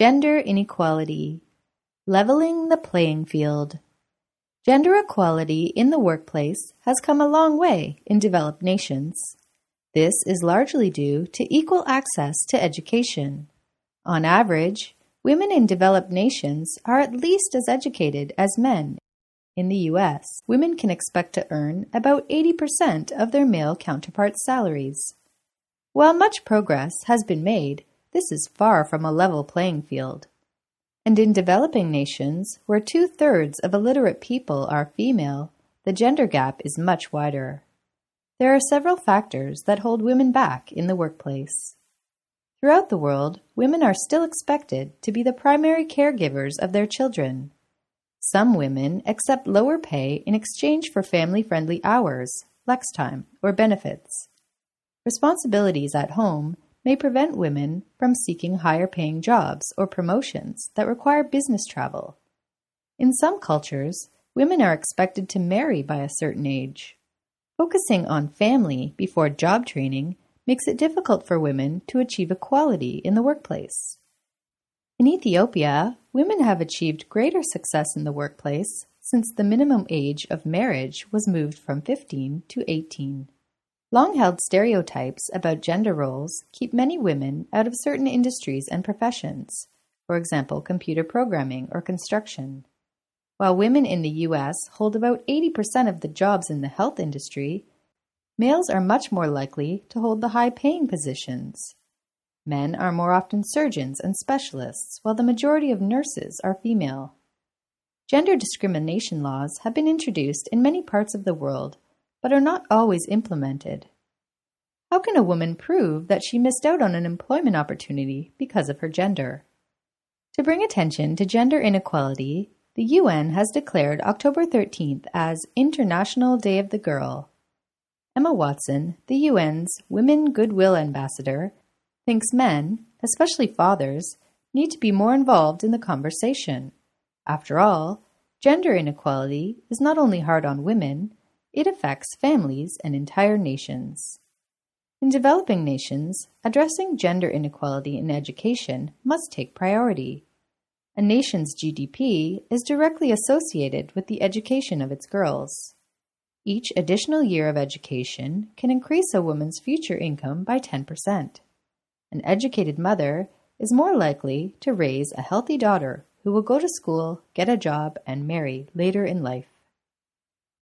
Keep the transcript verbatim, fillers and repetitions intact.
Gender inequality. Leveling the playing field. Gender equality in the workplace has come a long way in developed nations. This is largely due to equal access to education. On average, women in developed nations are at least as educated as men. In the U S, women can expect to earn about eighty percent of their male counterparts' salaries. While much progress has been made, this is far from a level playing field. And in developing nations, where two-thirds of illiterate people are female, the gender gap is much wider. There are several factors that hold women back in the workplace. Throughout the world, women are still expected to be the primary caregivers of their children. Some women accept lower pay in exchange for family-friendly hours, flex time, or benefits. Responsibilities at home may prevent women from seeking higher-paying jobs or promotions that require business travel. In some cultures, women are expected to marry by a certain age. Focusing on family before job training makes it difficult for women to achieve equality in the workplace. In Ethiopia, women have achieved greater success in the workplace since the minimum age of marriage was moved from fifteen to eighteen. Long-held stereotypes about gender roles keep many women out of certain industries and professions, for example, computer programming or construction. While women in the U S hold about eighty percent of the jobs in the health industry, males are much more likely to hold the high-paying positions. Men are more often surgeons and specialists, while the majority of nurses are female. Gender discrimination laws have been introduced in many parts of the world, but are not always implemented. How can a woman prove that she missed out on an employment opportunity because of her gender? To bring attention to gender inequality, the U N has declared October thirteenth as International Day of the Girl. Emma Watson, the U N's Women Goodwill Ambassador, thinks men, especially fathers, need to be more involved in the conversation. After all, gender inequality is not only hard on women, it affects families and entire nations. In developing nations, addressing gender inequality in education must take priority. A nation's G D P is directly associated with the education of its girls. Each additional year of education can increase a woman's future income by ten percent. An educated mother is more likely to raise a healthy daughter who will go to school, get a job, and marry later in life.